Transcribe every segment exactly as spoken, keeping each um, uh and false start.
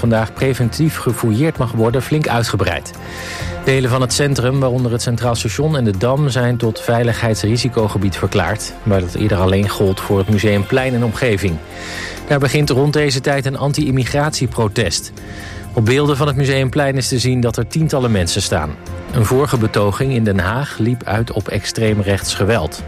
vandaag preventief gefouilleerd mag worden, flink uitgebreid. Delen van het centrum, waaronder het Centraal Station en de Dam, zijn tot veiligheidsrisicogebied verklaard, waar dat eerder alleen gold voor het Museumplein en omgeving. Daar begint rond deze tijd een anti-immigratieprotest. Op beelden van het Museumplein is te zien dat er tientallen mensen staan. Een vorige betoging in Den Haag liep uit op extreemrechts geweld.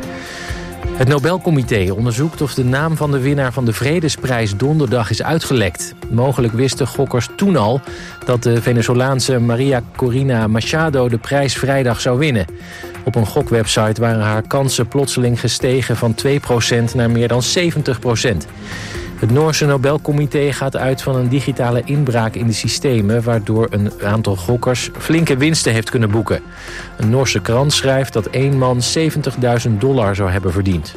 Het Nobelcomité onderzoekt of de naam van de winnaar van de Vredesprijs donderdag is uitgelekt. Mogelijk wisten gokkers toen al dat de Venezolaanse Maria Corina Machado de prijs vrijdag zou winnen. Op een gokwebsite waren haar kansen plotseling gestegen van twee procent naar meer dan zeventig procent. Het Noorse Nobelcomité gaat uit van een digitale inbraak in de systemen, waardoor een aantal gokkers flinke winsten heeft kunnen boeken. Een Noorse krant schrijft dat één man zeventigduizend dollar zou hebben verdiend.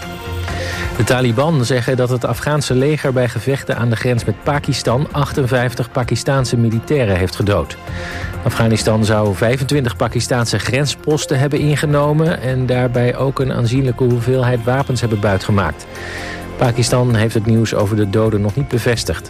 De Taliban zeggen dat het Afghaanse leger bij gevechten aan de grens met Pakistan achtenvijftig Pakistaanse militairen heeft gedood. Afghanistan zou vijfentwintig Pakistaanse grensposten hebben ingenomen en daarbij ook een aanzienlijke hoeveelheid wapens hebben buitgemaakt. Pakistan heeft het nieuws over de doden nog niet bevestigd.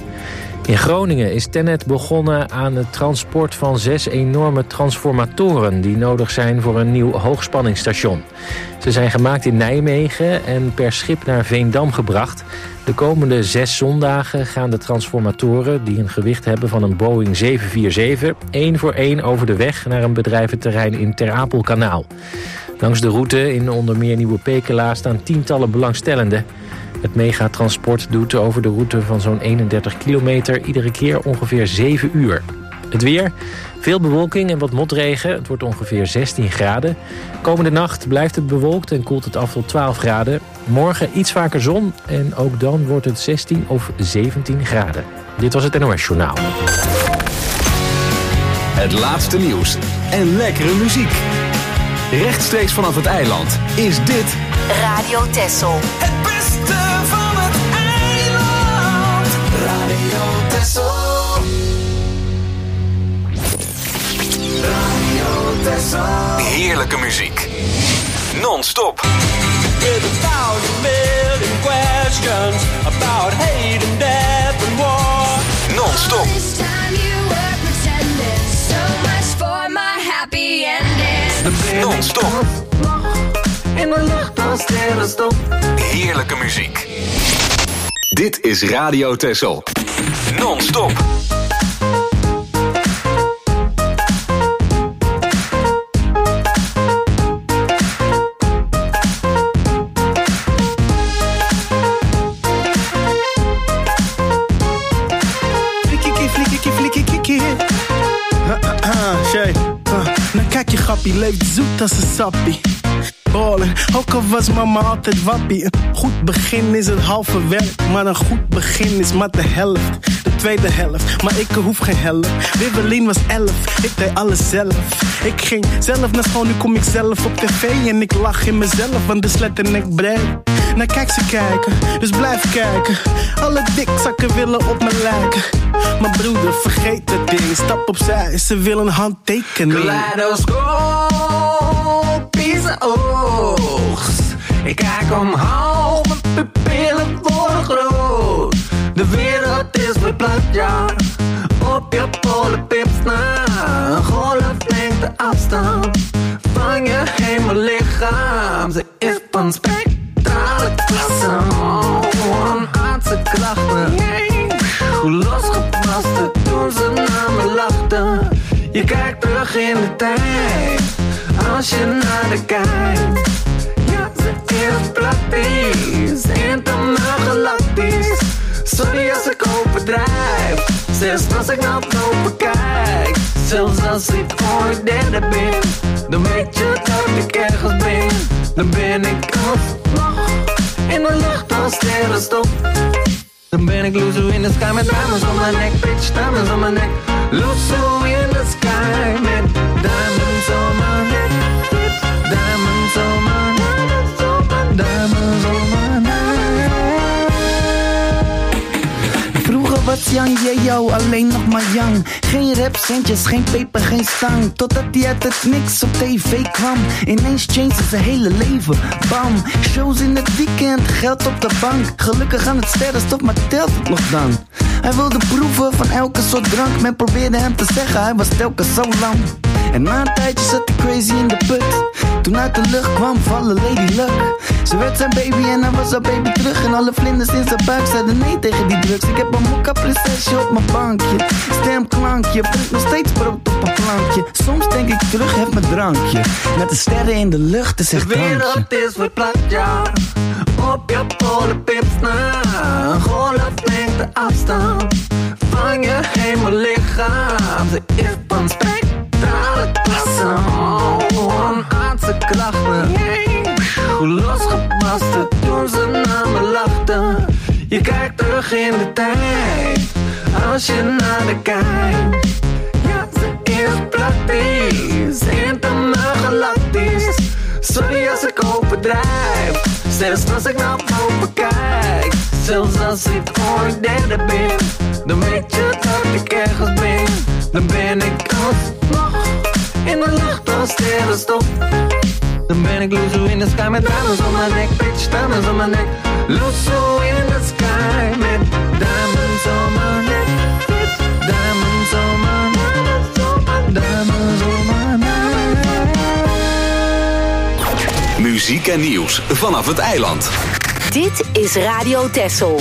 In Groningen is TenneT begonnen aan het transport van zes enorme transformatoren die nodig zijn voor een nieuw hoogspanningsstation. Ze zijn gemaakt in Nijmegen en per schip naar Veendam gebracht. De komende zes zondagen gaan de transformatoren, die een gewicht hebben van een Boeing zeven vier zeven, één voor één over de weg naar een bedrijventerrein in Ter Apelkanaal. Langs de route in onder meer Nieuwe Pekela staan tientallen belangstellenden. Het megatransport doet over de route van zo'n eenendertig kilometer iedere keer ongeveer zeven uur. Het weer, veel bewolking en wat motregen. Het wordt ongeveer zestien graden. Komende nacht blijft het bewolkt en koelt het af tot twaalf graden. Morgen iets vaker zon en ook dan wordt het zestien of zeventien graden. Dit was het N O S Journaal. Het laatste nieuws en lekkere muziek. Rechtstreeks vanaf het eiland is dit Radio Texel. Het beste van het eiland. Radio Texel. Radio Texel. heerlijke muziek. Non-stop. With a thousand million questions about hate and death and war. Non-stop. This time you were pretending so much for my happy ending. Non-stop. In de lucht als sterrenstof. Heerlijke muziek. Dit is Radio Texel. Non-stop. Nou kijk je grappie, leeft zoet als een sappie. Ballen, ook al was mama altijd wappie. Een goed begin is het halve werk, maar een goed begin is maar de helft. De tweede helft, maar ik hoef geen helft. Wibbelien was elf, ik deed alles zelf. Ik ging zelf naar school, nu kom ik zelf op tv. En ik lach in mezelf, want de slet en ik breed. Nou kijk ze kijken, dus blijf kijken. Alle dikzakken willen op me lijken. Maar broeder, vergeet dat ding. Stap opzij, ze willen een handtekening. Kaleidoscopische oogst. Ik kijk omhoog, mijn pupillen worden groot. De wereld is verplat, ja. Op je polenpips na. Een golflengte afstand van je hemellichaam. Ze is van spectrale klasse. Oh, aardse krachten. Hoe losgepast het toen ze naar me lachten. Je kijkt terug in de tijd, als je naar de kijkt. Ja, ze is praktisch, internaal galactisch. Sorry als ik overdrijf, zelfs als ik naar boven kijk. Zelfs als ik ooit derde ben, dan weet je dat ik ergens ben. Dan ben ik alsnog in de lucht als sterrenstof. Dan ben ik loezo in the sky met diamonds on my neck, bitch, diamonds on my neck. Loezo in the sky met diamonds on my neck, bitch, diamonds on my neck, diamonds on my neck. Vroeger was was young, yeah yo, alleen nog maar young. Geen rapcentjes, geen peper, geen stang. Totdat hij uit het niks op tv kwam. Ineens changed zijn hele leven, bam. Shows in het weekend, geld op de bank. Gelukkig aan het sterrenstof, maar telt het nog dan? Hij wilde proeven van elke soort drank. Men probeerde hem te zeggen, hij was telkens zo lang. En na een tijdje zat hij crazy in de put. Toen uit de lucht kwam vallen Lady Luck. Ze werd zijn baby en hij was haar baby terug. En alle vlinders in zijn buik zeiden nee tegen die drugs. Ik heb een mokka prinsesje op mijn bankje. Stemklankje, brengt nog steeds brood op een plankje. Soms denk ik terug, heb mijn drankje. Met de sterren in de lucht, is echt drankje. De wereld is weer plat, ja. Op je polenpips na. Een golflengte afstand van je hemellichaam. Ze is van spectrale klasse. Oh, aardse krachten. Losgebarsten toen ze naar me lachten. Je kijkt terug in de tijd als je naar de kijkt. Ja, ze is praktisch, intergalactisch. Sorry als ik overdrijf, zelfs als ik naar boven kijk. Zelfs als ik ooit derde ben, dan weet je dat ik ergens ben. Dan ben ik alsnog in de lucht als sterrenstof. Dan ben ik Luzo in the sky met diamonds on my neck, bitch, diamonds on my neck. Luzo in the sky met diamonds on my neck, bitch, diamonds on my neck, diamonds on my neck. Muziek en nieuws vanaf het eiland. Dit is Radio Texel.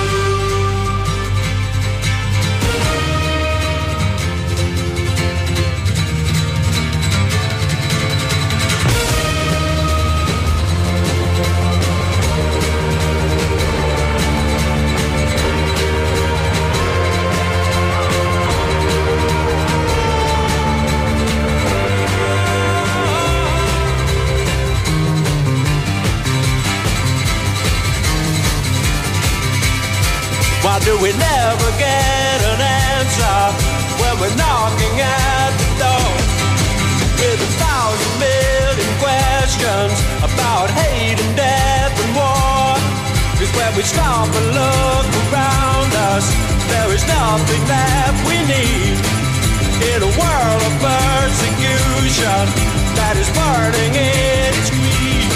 Why do we never get an answer when we're knocking at the door? With a thousand million questions about hate and death and war. Cause when we stop and look around us, there is nothing that we need. In a world of persecution that is burning in its greed.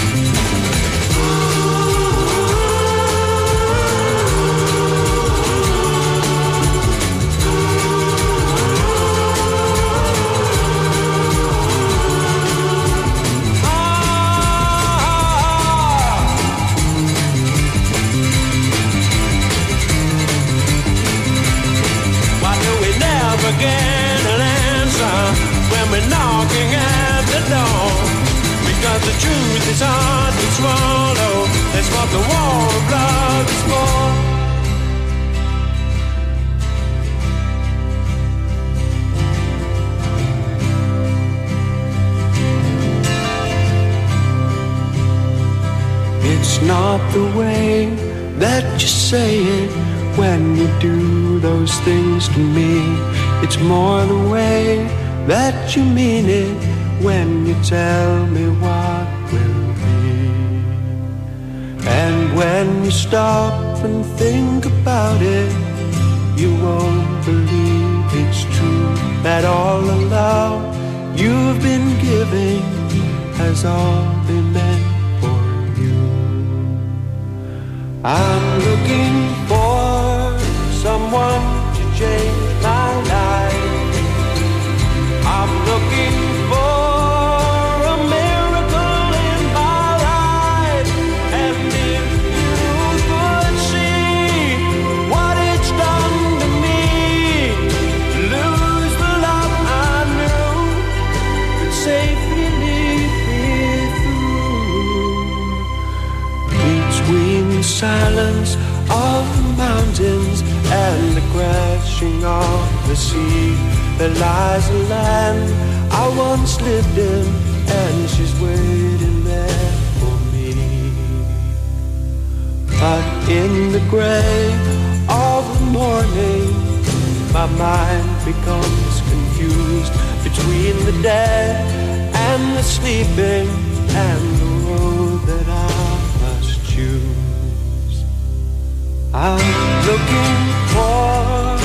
Get an answer when we're knocking at the door. Because the truth is hard to swallow. That's what the war of love is for. It's not the way that you say it when you do those things to me. It's more the way that you mean it when you tell me what will be. And when you stop and think about it, you won't believe it's true that all the love you've been giving has all been meant for you. I'm looking for someone to change my life. I'm looking for a miracle in my life. And if you could see what it's done to me, lose the love I knew could safely lead me through. Between the silence of the mountains and the crashing of the sea, there lies a land I once lived in, and she's waiting there for me. But in the gray of the morning, my mind becomes confused between the dead and the sleeping, and the road that I must choose. I'm looking for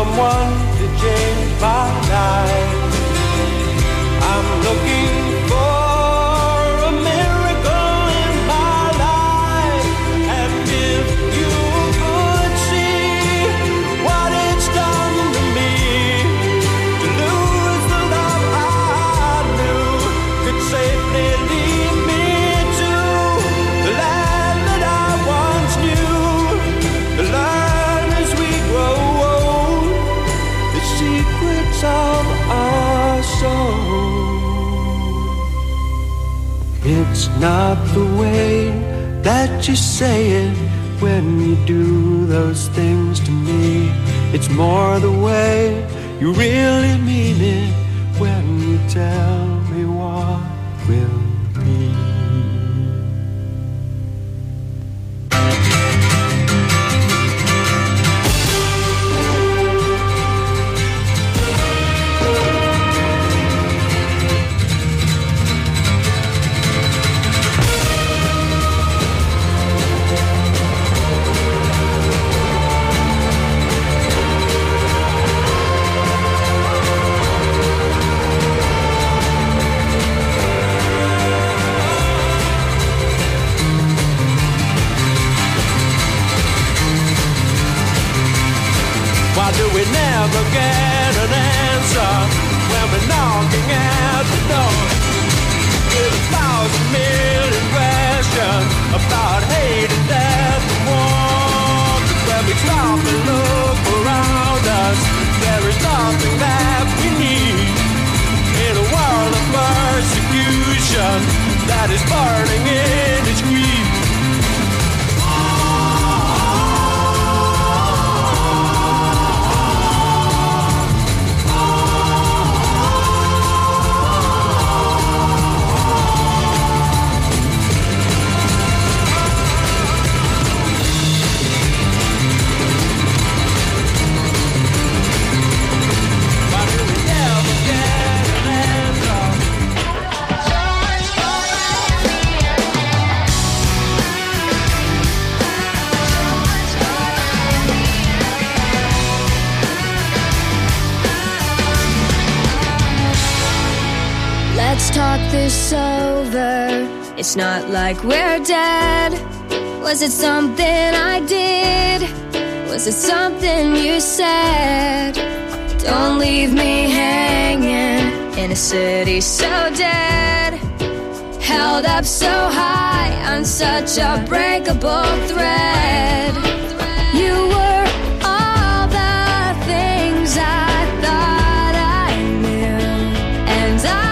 someone to change my life. I'm looking for a miracle in my life. And if you could see what it's done to me, to lose the love I knew, could safely lead me to the land that I once knew, to learn as we grow old the secrets of our soul. It's not the way that you say it when you do those things to me. It's more the way you really mean it when you tell me what will be. Why do we never get an answer when we're knocking at the door? With a thousand million questions about hate and death and war. But when we stop and look around us, there is nothing that we need in a world of persecution that is burning in its greed. Let's talk this over. It's not like we're dead. Was it something I did? Was it something you said? Don't leave me hanging in a city so dead, held up so high on such a breakable thread. You were all the things I thought I knew, and I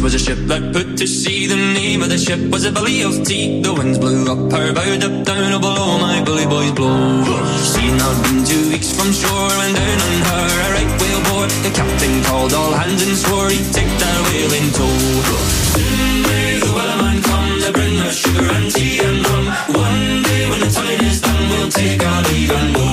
was a ship that put to sea. The name of the ship was a Billy of Tea. The winds blew up her bow, up down, oh below my bully boys blow. She'd not been two weeks from shore when down on her a right whale bore. The captain called all hands and swore he'd take that whale in tow. Soon may the wellerman come to bring us sugar and tea and rum. One day when the tide is done, we'll take our leave and go.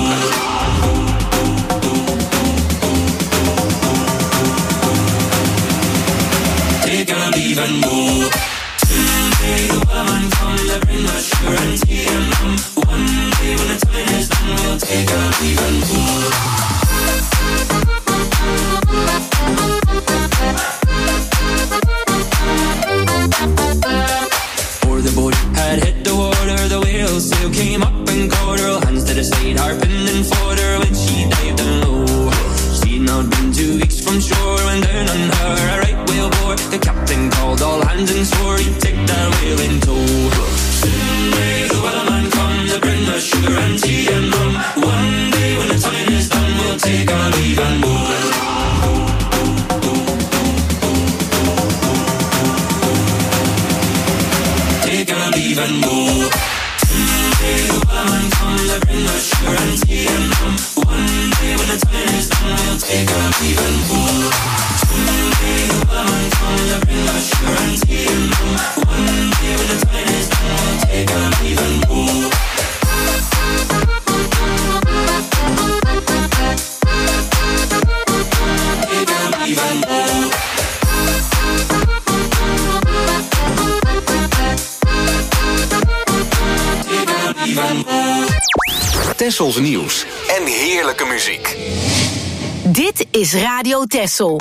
Take our leave and go. Soon may the wellerman come to bring us sugar and tea and rum. One day when the tide is done, we'll take our leave and go. Before the boat had hit the water, the whale sail came up and caught her. Hands to the side, harping and fought her when she dived down low. She'd not been two weeks from shore when down on her a right whale bore. The captain called all hands and swore he'd take that whale in tow. Soon may the wellerman come to bring us sugar and tea and rum. One day when the time is done, we'll take our leave and go. Take our leave and go. Someday the wellerman comes to bring us sugar and tea and rum. One day when the time is done, we'll take our leave and go. Someday the wellerman comes to bring us sugar and tea and rum. One day when the time is done, we'll take our leave and go. Take our leave and go. Tessels nieuws en heerlijke muziek. Dit is Radio Tessel.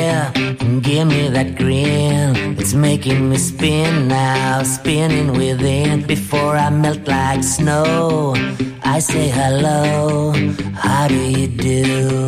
yeah, and give me that grin. It's making me spin now, spinning within. Before I melt like snow, I say hello, how do you do?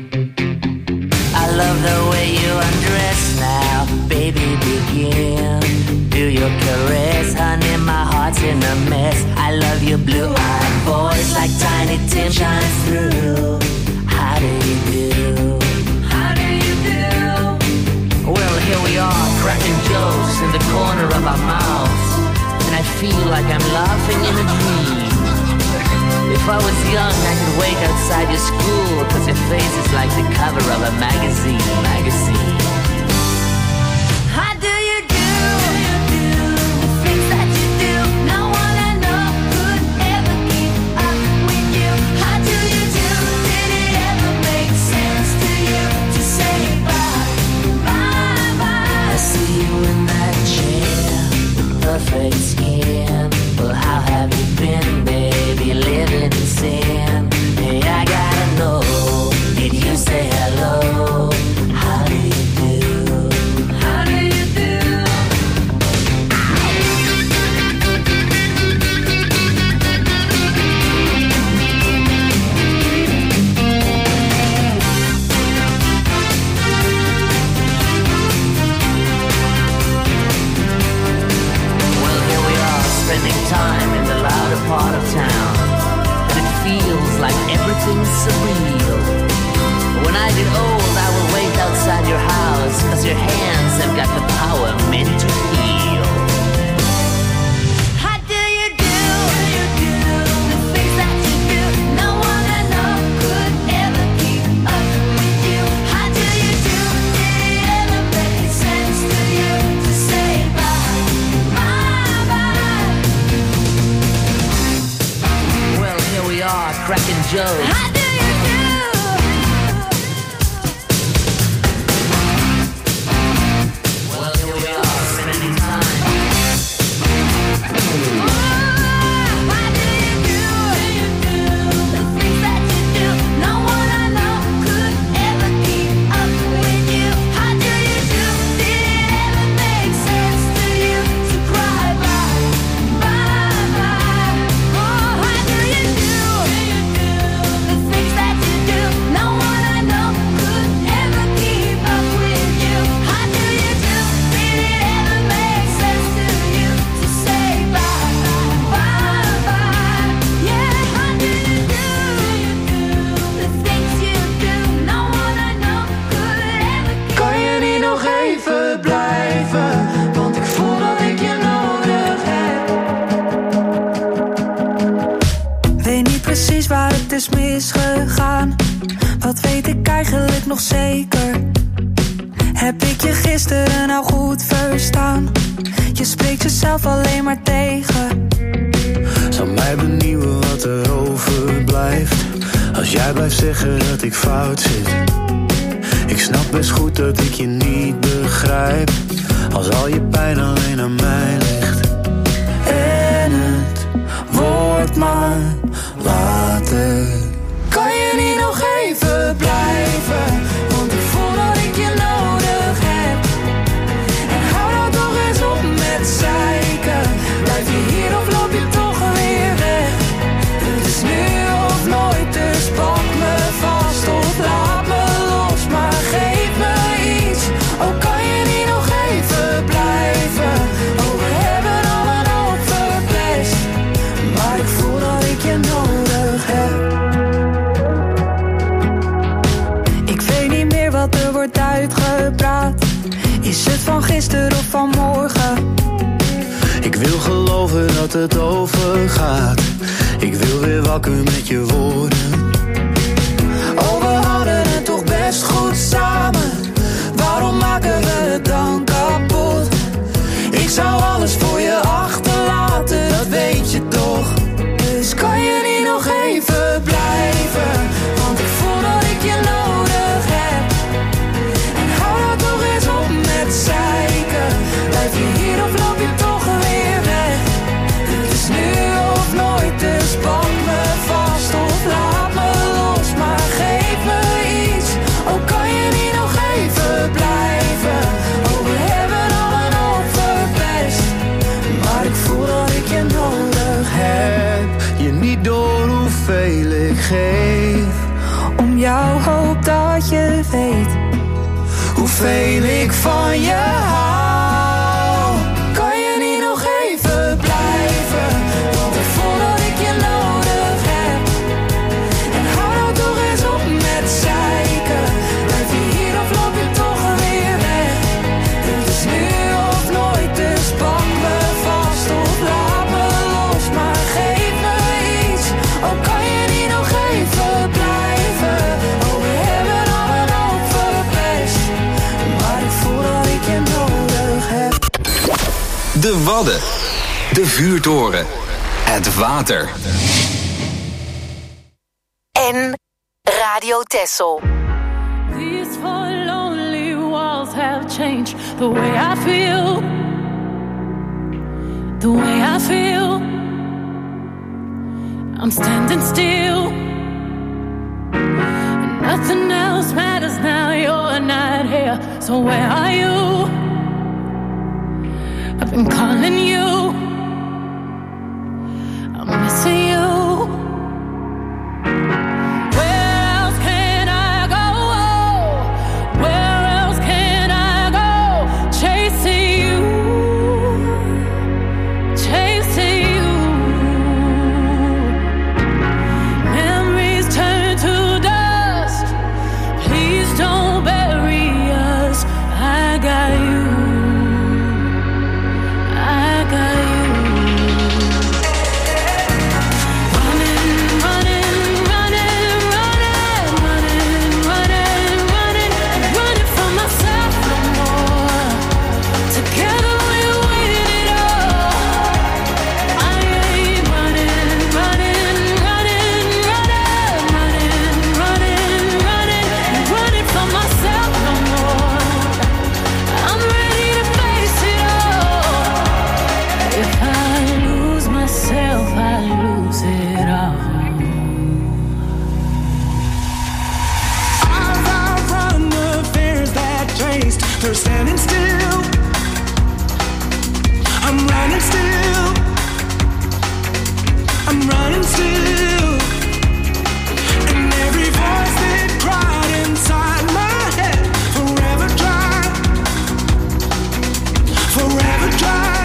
I love the way you undress now, baby, begin. Do your caress, honey, my heart's in a mess. I love your blue-eyed voice like Tiny Tim shines through. How do you do? How do you do? Well, here we are, cracking jokes in the corner of our mouths, and I feel like I'm laughing in a dream. If I was young, I could wait outside your school, cause your face is like the cover of a magazine, magazine. How do you do? The things that you do, no one I know could ever keep up with you. How do you do? Did it ever make sense to you to say bye, bye, bye? I see you in that chair, perfect skin. Well, how have you been, baby, living in sin? Hey, I gotta know, did you say hello? How do you do? How do you do? Well, here we are, spending time in the louder part of town, and it feels like everything's surreal. When I get old, I will wait outside your house, cause your hands have got the power meant to heal. How do you do? The things that you do, no one I know could ever keep up with you. How do you do? Did it ever make sense to you to say bye, bye, bye? Well, here we are, cracking jokes. How do you do? Well, here we are, spending time. Oh, how do you do? The things that you do, no one I know could ever keep up with you. How do you do? Did it ever make sense to you to cry bye, bye, bye? Oh, how do you do? The things that you do, no one I know could ever keep up with you. How do you do? Did it ever make sense to you to say bye, bye, bye? Yeah, how do you do? The things you do, no one I know could ever keep. Kan je niet nog even blijven? Want ik voel dat ik je nodig heb. Weet niet precies waar het is misgegaan. Wat weet ik eigenlijk nog zeker? Heb ik je gisteren nou goed verstaan? Je spreekt jezelf alleen maar tegen. Zal mij benieuwen wat er overblijft als jij blijft zeggen dat ik fout zit. Ik snap best goed dat ik je niet begrijp als al je pijn alleen aan mij ligt. En het wordt maar later. Kan je niet nog even blijven? Want ik voel dat ik je nodig heb. En hou nou toch eens op met zeiken. Blijf je hier of loop je toch weer weg? Het is nu of nooit, dus pak me vast of laat me los. Maar geef me iets, oh kan je niet nog even blijven? Oh we hebben al een hoop verpest, maar ik voel dat ik je nodig heb. Ik weet niet meer wat er wordt uitgepraat. Is het van gisteren of van morgen? Ik wil geloven dat het overgaat. Ik wil weer wakker met je woorden. Oh, we hadden het toch best goed samen. Waarom maken we het dan kapot? Ik zou alles voor je achterlaten, dat weet je toch. Dus kan je niet nog even blijven? Want ik voel dat ik je nodig heb. En hou nou toch eens op met zeiken. Blijf je hier of loop je toch weer weg? Het is nu of nooit, dus pak me vast of laat me hoeveel ik van je hou. Kan je niet nog even blijven? Want ik voel dat ik je nodig heb. En hou nou toch eens op met zeiken. Blijf je hier of loop je toch weer weg? Het is nu of nooit, dus pak me vast of laat me los. Maar geef me iets, ook kan je niet nog even blijven. Oh, we hebben al een hoop verpest, maar ik voel dat ik je nodig heb. De Wadden, de vuurtoren, het water. En Radio Texel. These four lonely walls have changed the way I feel. The way I feel. I'm standing still. Nothing else matters now, you're not here. So where are you? I've been calling you. I'm missing you. Where else can I go? Where else can I go? Chasing you. Chasing you. Memories turn to dust. Please don't bury us. I got you. I got you. They're standing still. I'm running still. I'm running still. And every voice that cried inside my head, forever dry, forever dry.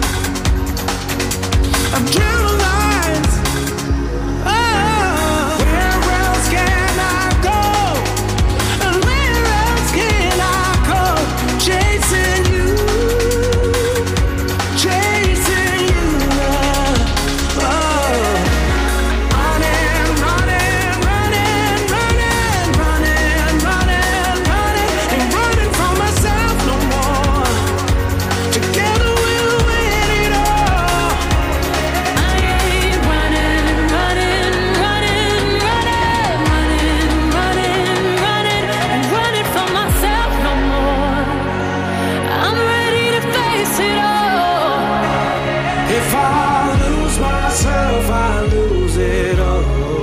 I've drew lines. Oh, where else can I go? And where else can I go? Chasing you, chasing you, oh. Running, running, running, running, running, running, running, ain't running from myself no more. Together we'll win it all. I ain't running, running, running, running, running, running, running, ain't running from myself no more. I'm ready to face it all. If I lose myself, I lose it all.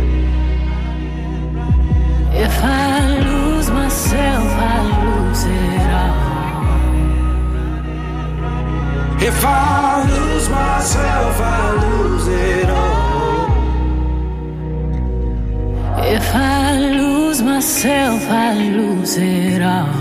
If I lose myself, I lose it all. If I lose myself, I lose it all. If I lose myself, I lose it all.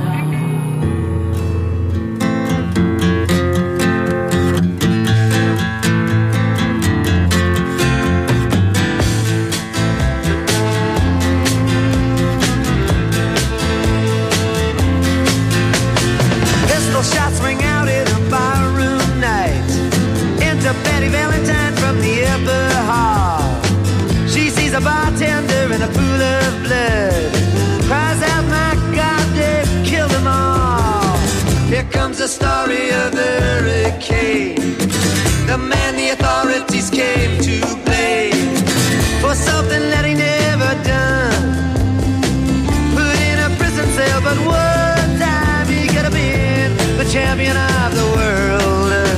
Pistol shots ring out in a barroom night. Into Betty Valentine from the upper hall. She sees a bartender in a pool of blood. Cries out, my God, they've killed them all. Here comes the story of the hurricane. The man the authorities came to blame for something that he never done. Put in a prison cell, but one time he could have been the champion of the world.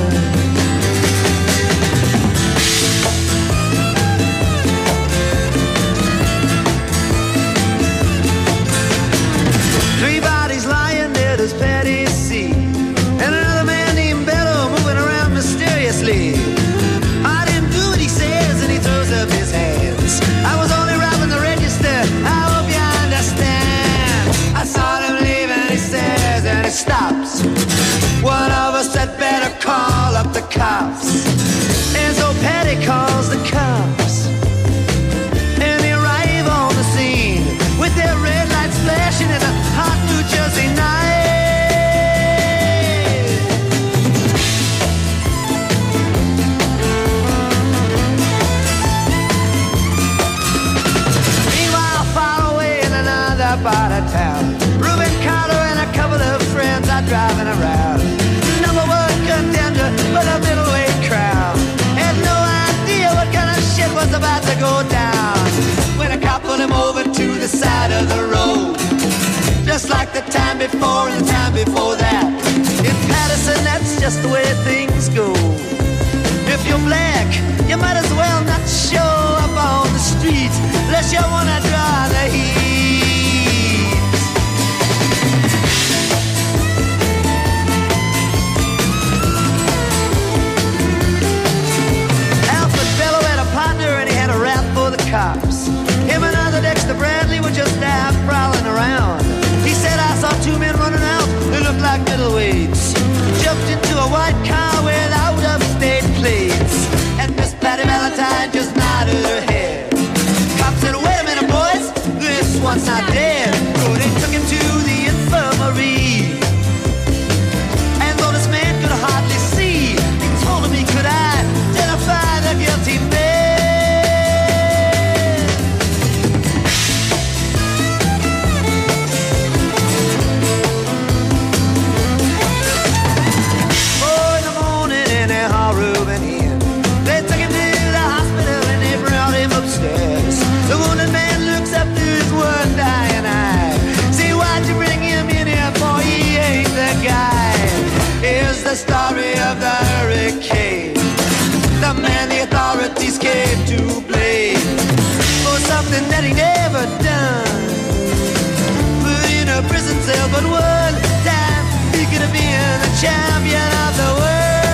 Three bodies lying there, does Patty see? And another man named Bello moving around mysteriously. he stops. One of us had better call up the cops. And so Patty calls the cops, and they arrive on the scene with their red lights flashing in a hot New Jersey night. Meanwhile, far away in another part of town, Reuben Carter and a couple of friends are driving around. Number one contender for the middleweight crown. Had no idea what kind of shit was about to go down when a cop put him over to the side of the road. Just like the time before and the time before that. In Patterson, that's just the way things go. If you're black, you might as well not show up on the street unless you wanna draw the heat. Alfred Bellow had a partner and he had a rap for the cops. Him and other Dexter Bradley were just out prowling around. He said, I saw two men running out who looked like middleweights. Jumped into a white car with out-of-state plates. And Miss Patty Valentine just nodded her head. Cop said, wait a minute, boys, this one's not dead. So they took him to the infirmary. And though this man could hardly see, they told him he could identify the guilty man. The wounded man looks up through his one dying eye. See, why'd you bring him in here, boy? He ain't the guy. Here's the story of the hurricane, the man the authorities came to blame for something that he never done. Put in a prison cell, but one time he could have been the champion of the world.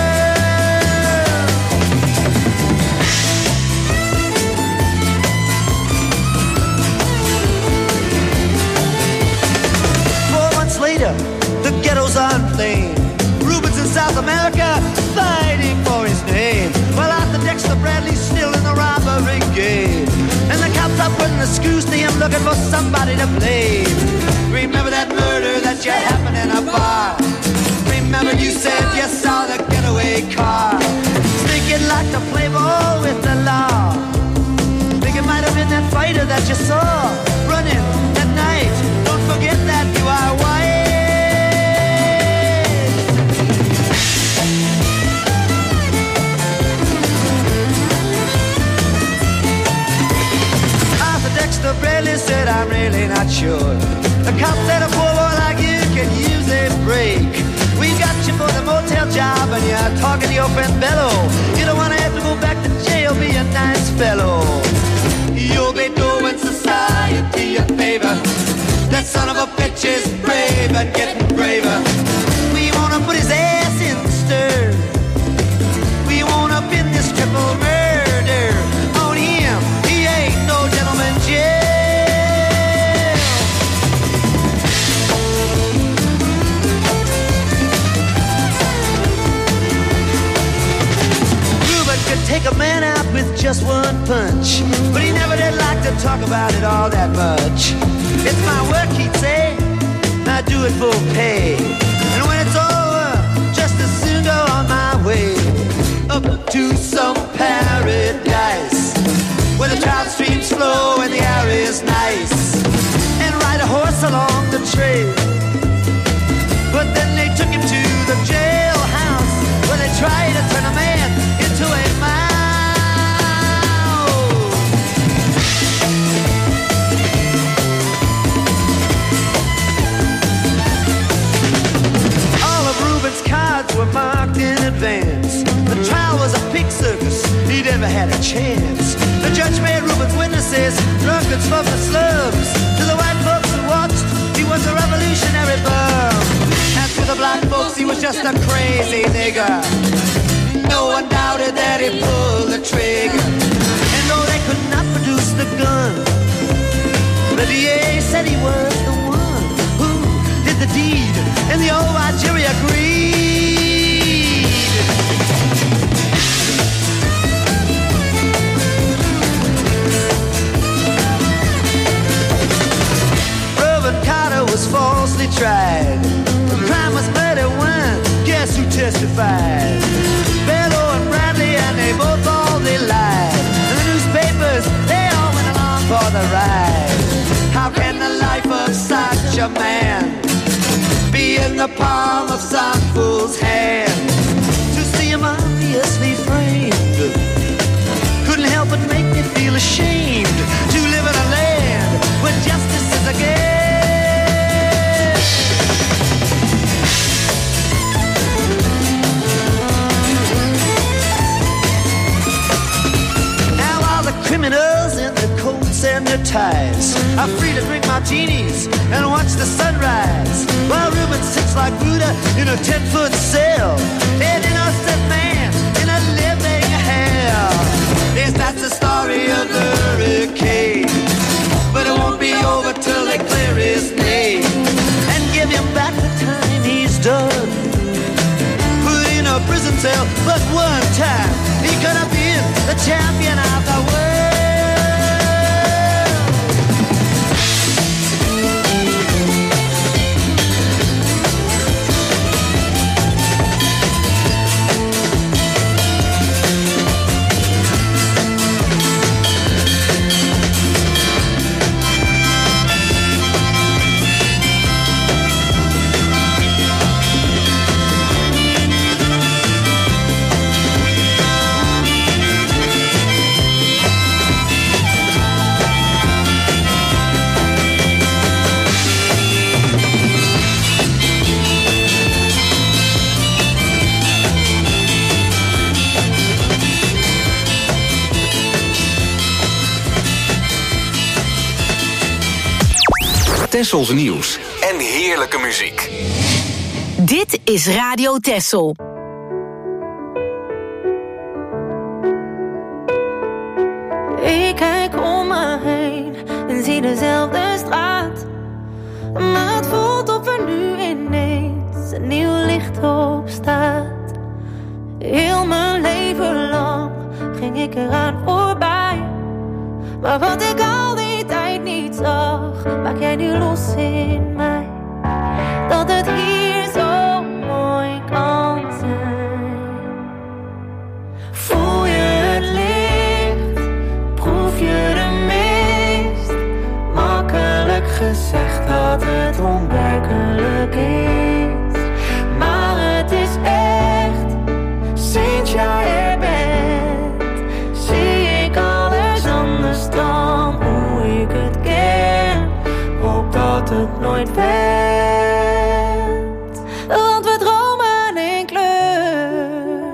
Later, the ghetto's on flame. Rubens in South America fighting for his name, while Arthur Dexter Bradley's still in the robbery game. And the cops are putting the screws to him, looking for somebody to blame. Remember that murder that you happened in a bar? Remember you said you saw the getaway car? Thinking like to play ball with the law. Think it might have been that fighter that you saw running that night. Don't forget that you are white. Arthur Dexter Bradley said, I'm really not sure. The cop said a poor boy like you can use a break. We got you for the motel job and you're talking to your friend Bello. You don't want to have to go back to jail, be a nice fellow. You'll be doing society a favor. That son of a bitch is brave and getting braver. We wanna put his ass in the stir. We wanna pin this triple murder on him. He ain't no gentleman jail. Reuben could take a man out with just one punch, but he never did like to talk about it all that much. It's my work, he'd say, I do it for pay. And when it's over, just as soon go on my way up to some paradise where the trout streams flow and the air is nice, and ride a horse along the trail. But then they took him to the jailhouse where they tried to turn a man into a mouse. Were marked in advance. The trial was a pig circus, he never had a chance. The judge made Reuben's witnesses drunkards from the slums. To the white folks who watched, he was a revolutionary bum. As for the black folks, he was just a crazy nigger. No one doubted that he pulled the trigger. And though they could not produce the gun, the D A said he was the one who did did the deed in the old Algeria greed. Robert Carter was falsely tried. The crime was murder one. Guess who testified? Bellow and Bradley, and they both all they lied. And the newspapers, they all went along for the ride. How can the life of such a man be in the palm of some fool's hand? To see him obviously framed couldn't help but make me feel ashamed to live in a land where justice is a game. Criminals in their coats and their ties are free to drink martinis and watch the sunrise, while Reuben sits like Buddha in a ten-foot cell, an innocent man in a living hell. Yes, that's the story of the hurricane, but it won't be over till they clear his name and give him back the time he's done. Put in a prison cell, but one time he could have been the champion of the world. Tessels nieuws en heerlijke muziek. Dit is Radio Tessel. Ik kijk om me heen en zie dezelfde straat. Maar het voelt of er nu ineens een nieuw licht op staat. Heel mijn leven lang ging ik eraan voorbij. Maar wat ik al die tijd niet zag, maak jij nu los in mij. Dat het hier zo mooi kan zijn. Voel je het licht, proef je de mist. Makkelijk gezegd dat het onwerkelijk is. Maar het is echt, sinds jij er bent, zie ik alles anders dan hoe ik het ken. Hoop dat het nooit werd, want we dromen in kleur.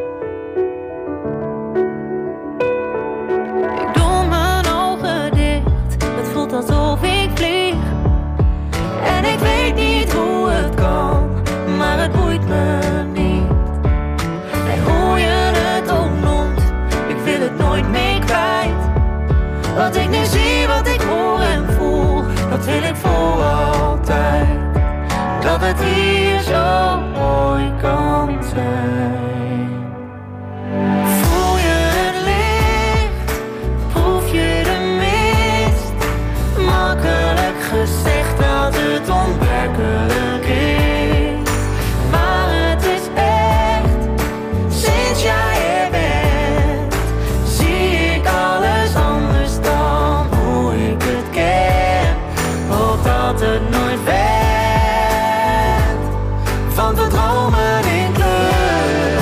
Ik doe mijn ogen dicht, het voelt alsof ik vlieg. En ik weet niet hoe het kan, maar het boeit me niet. En hoe je het ook noemt, ik wil het nooit meer kwijt. Wat ik nu zie, wat ik hoor en voel, dat wil ik voor altijd. Dat het hier zo mooi kan zijn. Voel je het licht, proef je de mist. Makkelijk gezegd dat het onwerkelijk is. Maar het is echt, sinds jij er bent, zie ik alles anders dan hoe ik het ken. Hoop dat het nooit werd, want we dromen in kleur.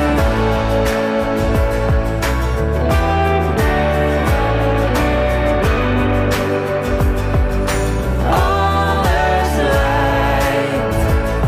Alles lijkt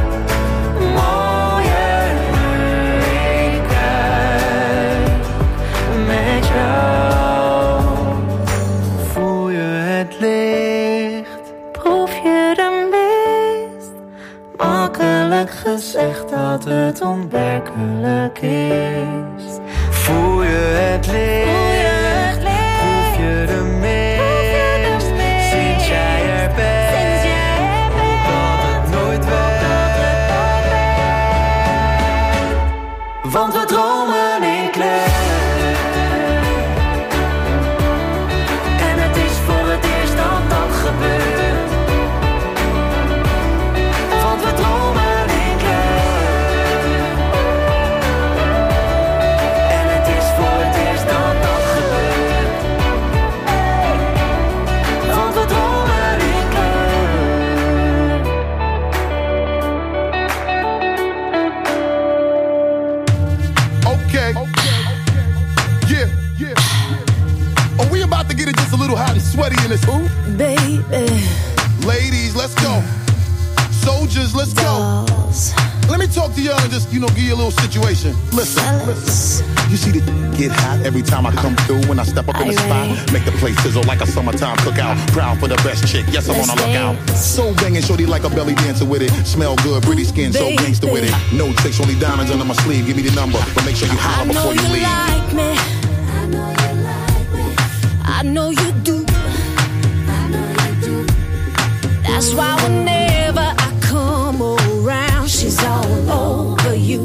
mooier nu ik kijk met jou. Voel je het licht, proef je de mist. Makkelijk gezegd dat het onwerkelijk is. Voel je het licht, proef je de mist. Sinds jij er bent, hoop dat het nooit want we dromen in kleur. En het is voor het eerst dat dat gebeurt. Want we dromen in kleur. En het is voor het eerst dat dat gebeurt. Want we dromen in kleur. Okay. Yeah, yeah. Are we about to get it just a little hot and sweaty in this hoop? Baby. Ladies, let's go. Soldiers, let's go. Let me talk to y'all and just, you know, give you a little situation. Listen, listen. You see the get hot every time I come through when I step up in the spot. Make the place sizzle like a summertime cookout. Proud for the best chick, yes, I'm on a lookout. So banging, shorty like a belly dancer with it. Smell good, pretty skin, so gangster with it. No tricks, only diamonds under my sleeve. Give me the number, but make sure you holler before you leave. Like me. I know you like me. I know you do. I know you do. That's why whenever I come around, she's all over you.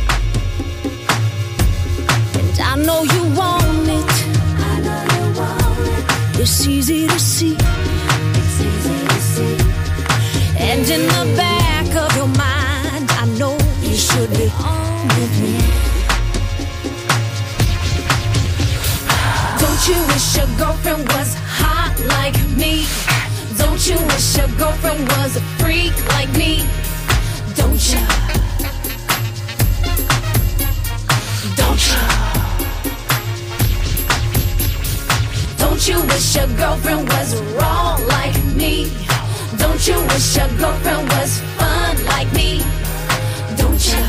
And I know you want it. I know you want it. It's easy to see. It's easy to see. And in the back of your mind, I know you should be on with me. Don't you wish your girlfriend was hot like me? Don't you wish your girlfriend was a freak like me? Don't you? Don't you? Don't you wish your girlfriend was raw like me? Don't you wish your girlfriend was fun like me? Don't you?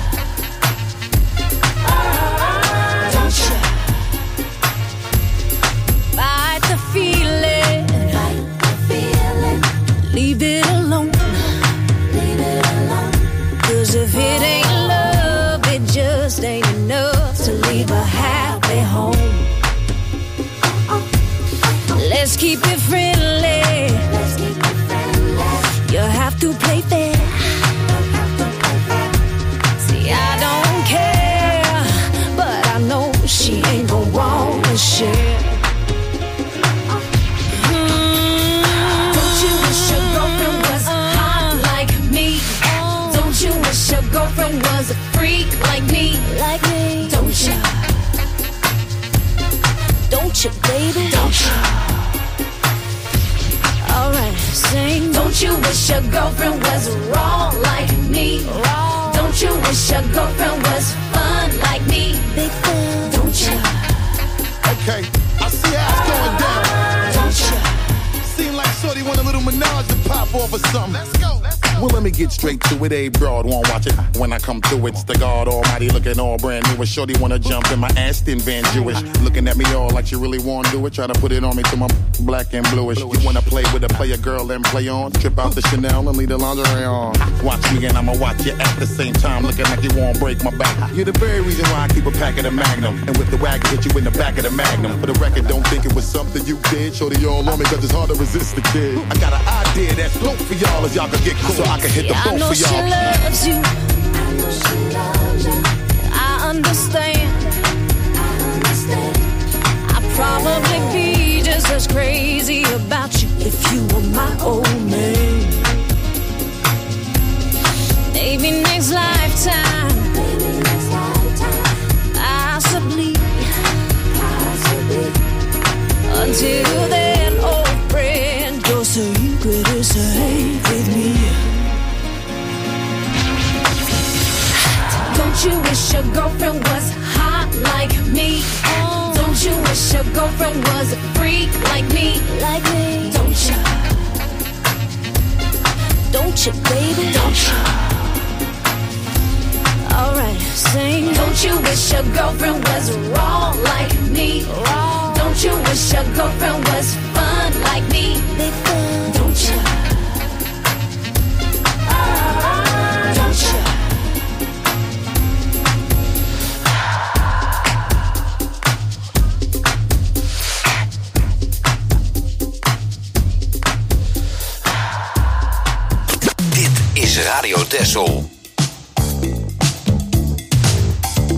Don't you? Fight the feeling. Fight the feeling. Leave it alone. Leave it alone. 'Cause if it ain't love, it just ain't enough to leave a happy home. Let's keep it friendly. Let's keep it friendly. You have to play fair. See, I don't care, but I know she ain't gon' wanna share. Don't you wish your girlfriend was hot like me? Don't you wish your girlfriend was a freak like me? Like me? Don't you? Don't you, baby? Don't you? Alright, sing. Don't you wish your girlfriend was raw like me? Raw. Don't you wish your girlfriend was fun like me? Big fun. Don't you? Okay, I see how it's going down. Don't you? Seem like shorty want a little menage to pop off or something. Let's go, let's go. Well, let me get straight to it. A broad won't watch it. When I come through, it's the God Almighty looking all brand new. A shorty wanna jump in my Aston Van Jewish. Looking at me all like she really wanna do it. Try to put it on me till my black and bluish. You wanna play with a player girl and play on? Trip out the Chanel and leave the lingerie on. Watch me and I'ma watch you at the same time. Looking like you won't break my back. You're the very reason why I keep a pack of the Magnum. And with the wagon, hit you in the back of the Magnum. For the record, don't think it was something you did. Shorty all on me cause it's hard to resist the kid. I got an idea that's dope for y'all as y'all can get cool. So I can hit the boat for y'all. She loves you. I know she loves you. I understand. I understand. I'd probably be just as crazy about you if you were my old man. Maybe next lifetime. Maybe next lifetime. Possibly. Possibly. Until then, old friend, your secret is safe with me. Don't you wish your girlfriend was hot like me? Don't you wish your girlfriend was a freak like me? Like me? Don't you? Don't you, baby? Don't you? Alright, sing. Don't you wish your girlfriend was raw like me? Raw. Don't you wish your girlfriend was fun like me? Big fun. Don't you? Don't you? Radio Texel.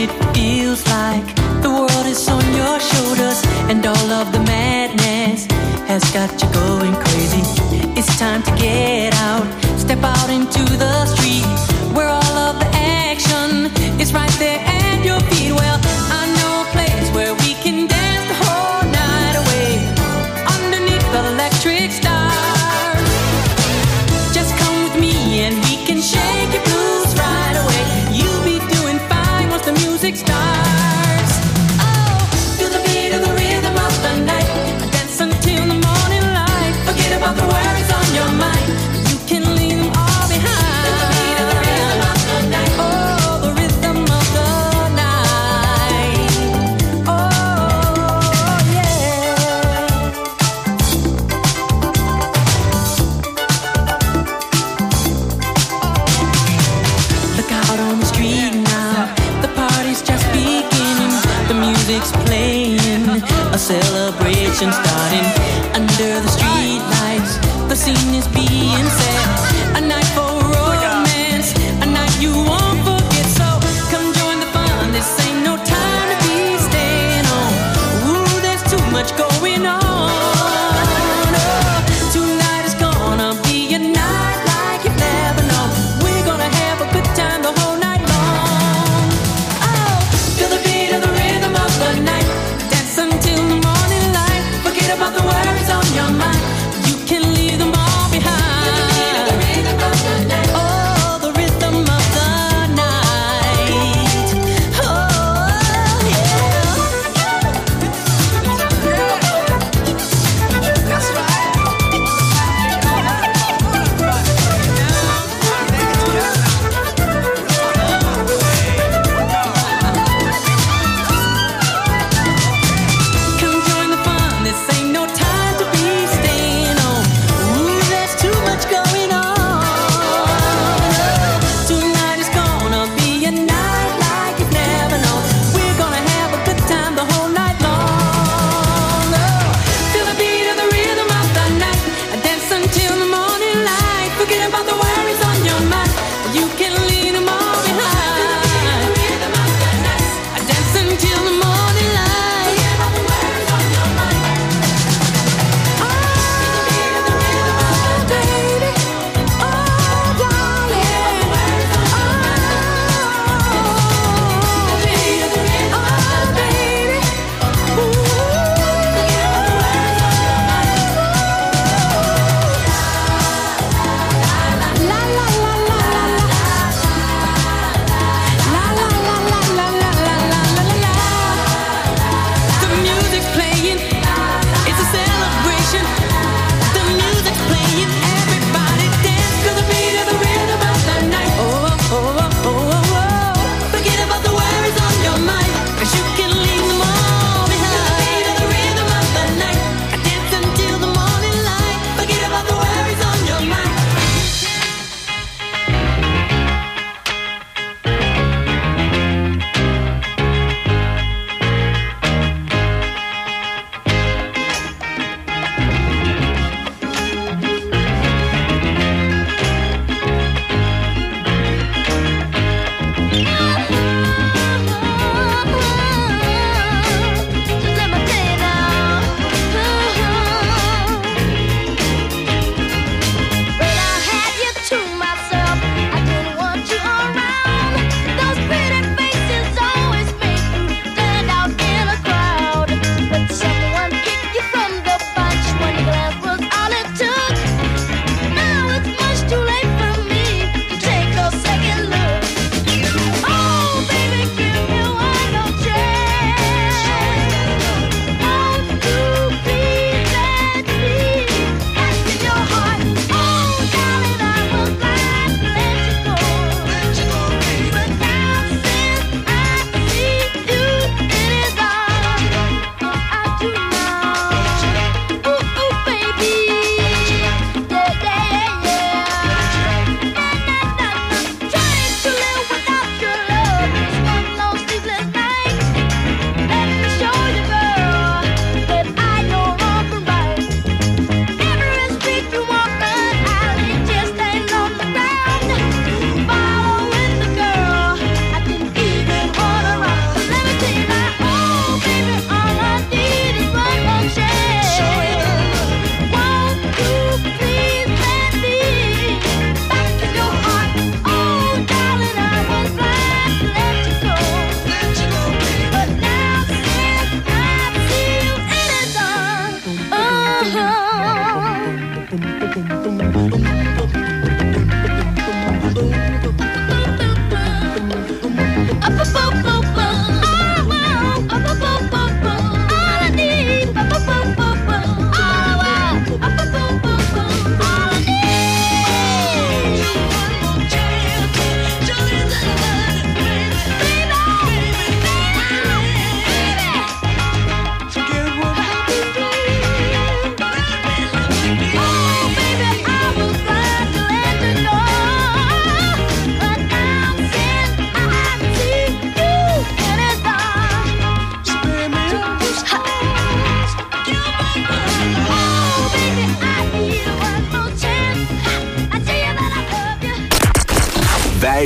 it feels like the world is on your shoulders, and all of the madness has got you going crazy. It's time to get out, step out into the street, where all of the action is right there at your feet. Well, I know a place where we can dance the whole night away, underneath the electric stars. Just come with me and we can shake your blues right away. You'll be doing fine once the music starts. Oh, feel the beat of the rhythm of the night, dance until the morning light. Forget about the worries on your mind, you can leave them all behind. Feel the beat of the rhythm of the night. Oh, the rhythm of the night. Oh, yeah. Look out on the street now, the party's just beginning. The music's playing, a celebration starting. Under the street lights, the scene is being set. A night for romance, a night you won't forget. So come join the fun, this ain't no time to be staying home. Ooh, there's too much going on. Oh, tonight is gonna be a night like you've never known. We're gonna have a good time the whole night long. Oh, feel the beat of the rhythm of the night, dance until the morning light. Forget about the worries on your mind, you can leave them all behind. Feel the beat of the rhythm of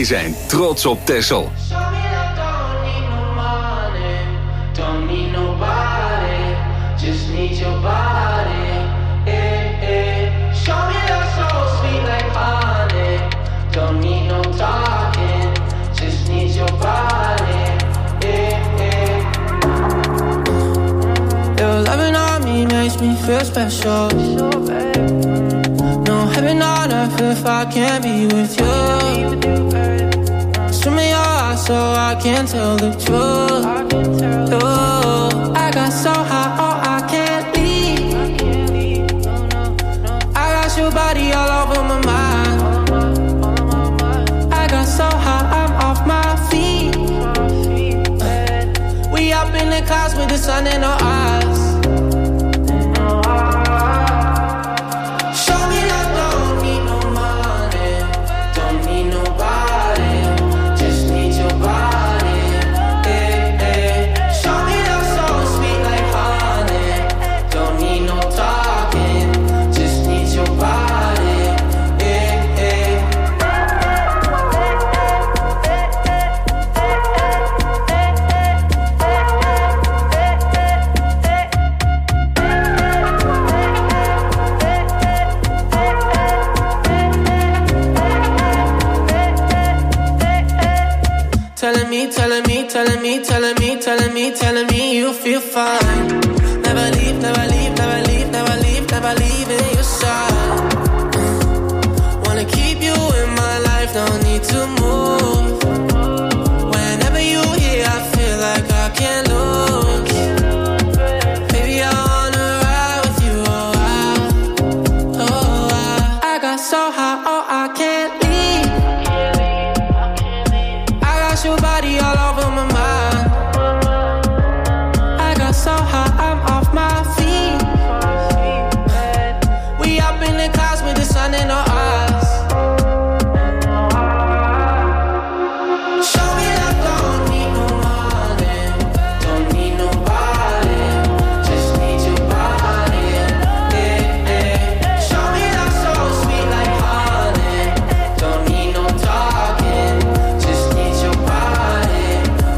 Wij zijn trots op Texel. Makes me feel special. No heaven on earth if I can't be with you. Swim in your eyes so I can tell the truth. Oh, I got so high, oh I can't leave. I got your body all over my mind. I got so high, I'm off my feet. We up in the clouds with the sun in our eyes. Telling me, telling me, telling me, telling me, telling me, telling me you feel fine. Never leave, never leave, never leave, never leave, never leave in your side. Wanna keep you in my life, no need to move. Whenever you're here, I feel like I can't lose. Baby, I wanna ride with you, oh I, oh I. I got so high, oh I can't leave. Your body all over my mind. I got so high, I'm off my feet. We up in the clouds with the sun in our eyes. Show me that don't need no money, don't need nobody, just need your body. Yeah, yeah. Show me that so sweet like honey, don't need no talking, just need your body.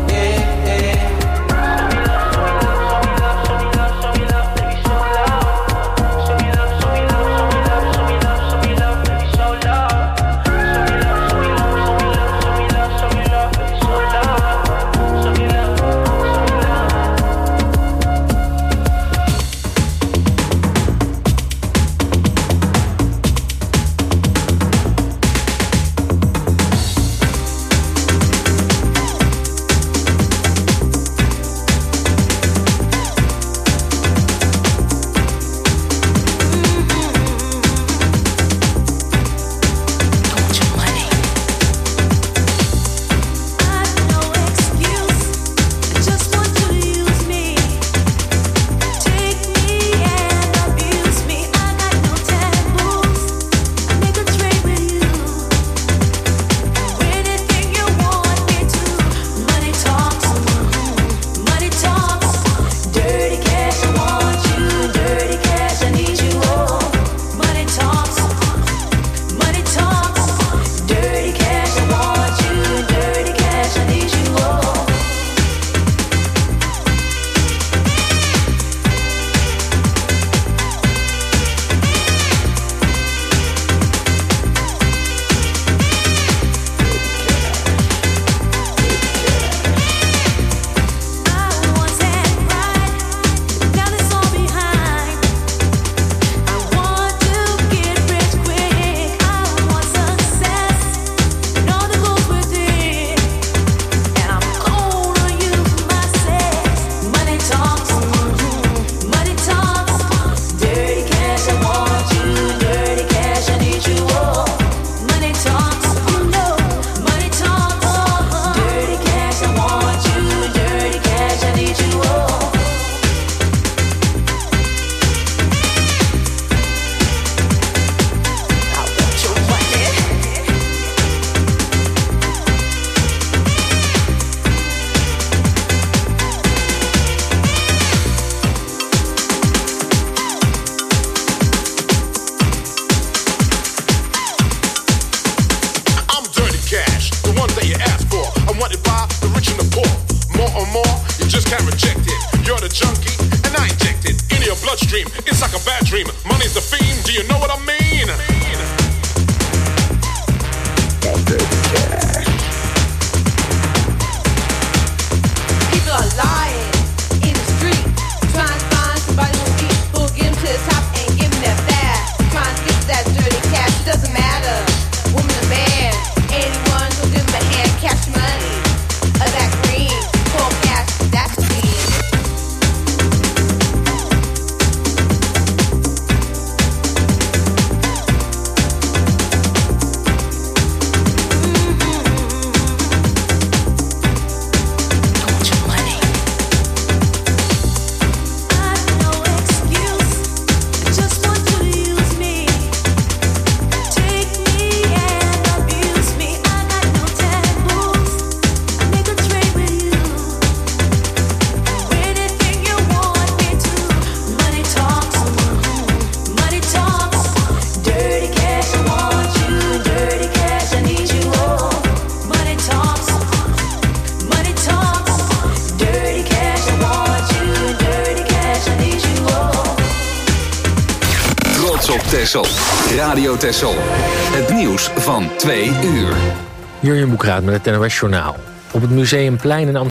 op Texel. Radio Texel. Het nieuws van twee uur. Jurjen Boekraat met het N O S Journaal. Op het Museumplein in Amsterdam